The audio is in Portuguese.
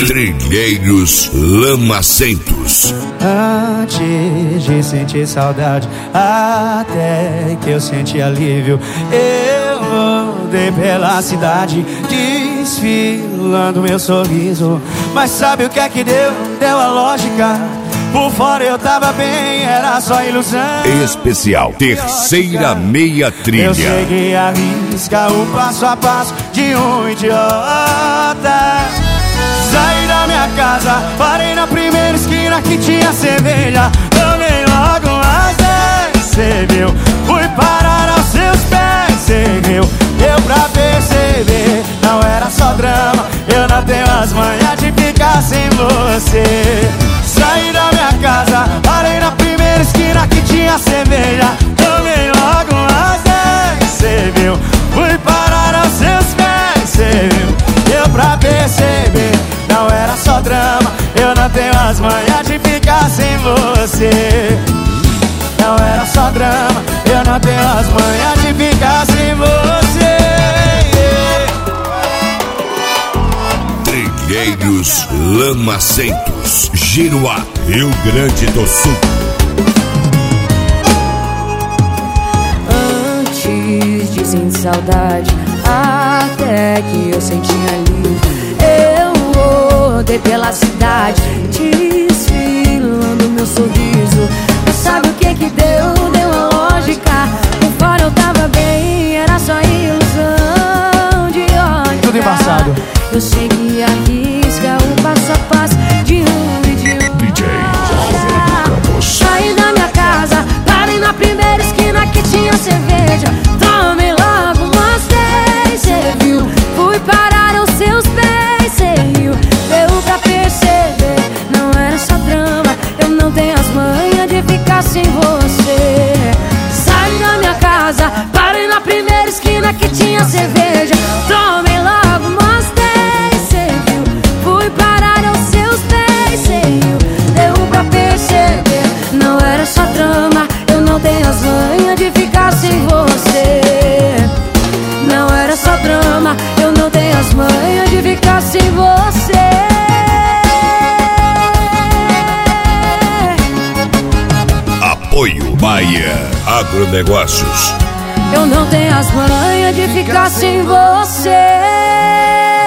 Trilheiros Lamacentos. Antes de sentir saudade, até que eu senti alívio, eu andei pela cidade desfilando meu sorriso. Mas sabe o que é que deu? Deu a lógica. Por fora eu tava bem, era só ilusão. Especial Terceira Meia Trilha. Eu segui a risca, o passo a passo de um idiota. Saí da minha casa, parei na primeira esquina que tinha cerveja. Tomei logo umas 10, cê viu? Fui parar aos seus pés, cê viu? Deu pra perceber, não era só drama. Eu não tenho as manhas de ficar sem você. Saí da minha casa, parei na primeira esquina que tinha cerveja. Tomei logo umas 10, cê viu? Fui parar aos seus pés, cê viu? Deu pra perceber, não era só drama. Eu não tenho as manhas de ficar sem você. Não era só drama, eu não tenho as manhas de ficar sem você. Trilheiros Lamacentos, Giruá, Rio Grande do Sul. Antes de sentir saudade, até que eu senti alívio, eu rodei pela cidade desfilando meu sorriso. Mas sabe o que que deu? Deu a lógica. Por fora eu tava bem, era só ilusão de ótica. Tudo embaçado. Eu segui a risca, o passo a passo de um idiota. DJ Saí da minha casa, parei na primeira esquina que tinha cerveja. Tomei logo umas 10, cê viu? Fui parar aos seus pés, cê viu? Deu pra perceber, não era só drama. Eu não tenho as manhas de ficar sem você. Saí da minha casa, parei na primeira esquina que tinha cerveja. Tomei logo umas 10, cê viu? Fui parar aos seus pés, cê viu? Deu pra perceber, não era só drama. Eu não tenho as manhas de ficar sem você. Não era só drama, eu não tenho as manhas de ficar sem você. Apoio Maia Agronegócios. Eu não tenho as manhas de ficar sem você.